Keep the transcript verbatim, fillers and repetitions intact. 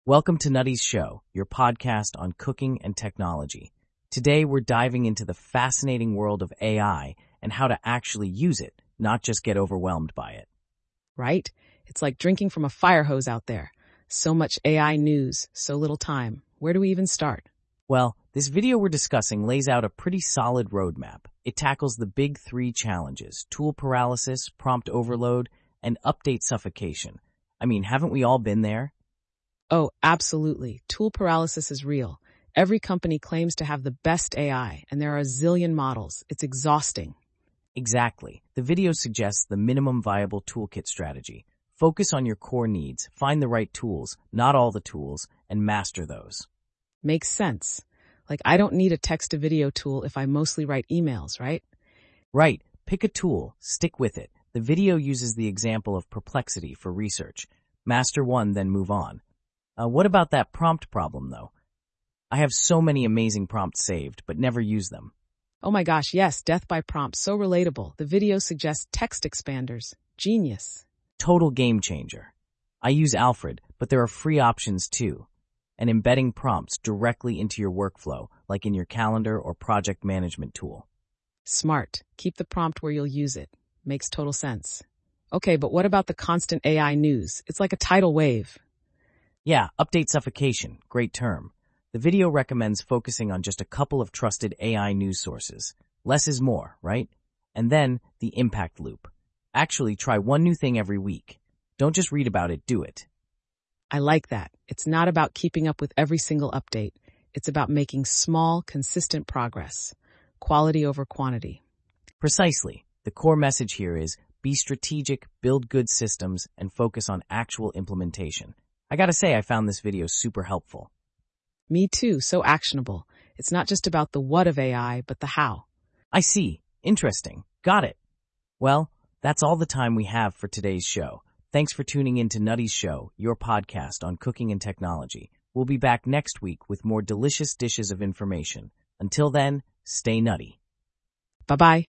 Welcome to Nutty's Show, your podcast on cooking and technology. Today, we're diving into the fascinating world of A I and how to actually use it, not just get overwhelmed by it. Right? It's like drinking from a fire hose out there. So much A I news, so little time. Where do we even start? Well, this video we're discussing lays out a pretty solid roadmap. It tackles the big three challenges: tool paralysis, prompt overload, and update suffocation. I mean, haven't we all been there? Oh, absolutely. Tool paralysis is real. Every company claims to have the best A I, and there are a zillion models. It's exhausting. Exactly. The video suggests the minimum viable toolkit strategy. Focus on your core needs, find the right tools, not all the tools, and master those. Makes sense. Like, I don't need a text-to-video tool if I mostly write emails, right? Right. Pick a tool, stick with it. The video uses the example of Perplexity for research. Master one, then move on. Uh, what about that prompt problem, though? I have so many amazing prompts saved, but never use them. Oh my gosh, yes, death by prompt, so relatable. The video suggests text expanders. Genius. Total game changer. I use Alfred, but there are free options too. And embedding prompts directly into your workflow, like in your calendar or project management tool. Smart. Keep the prompt where you'll use it. Makes total sense. Okay, but what about the constant A I news? It's like a tidal wave. Yeah, update suffocation. Great term. The video recommends focusing on just a couple of trusted A I news sources. Less is more, right? And then the impact loop. Actually, try one new thing every week. Don't just read about it, do it. I like that. It's not about keeping up with every single update. It's about making small, consistent progress. Quality over quantity. Precisely. The core message here is be strategic, build good systems, and focus on actual implementation. I gotta say, I found this video super helpful. Me too, so actionable. It's not just about the what of A I, but the how. I see. Interesting. Got it. Well, that's all the time we have for today's show. Thanks for tuning in to Nutty's Show, your podcast on cooking and technology. We'll be back next week with more delicious dishes of information. Until then, stay nutty. Bye-bye.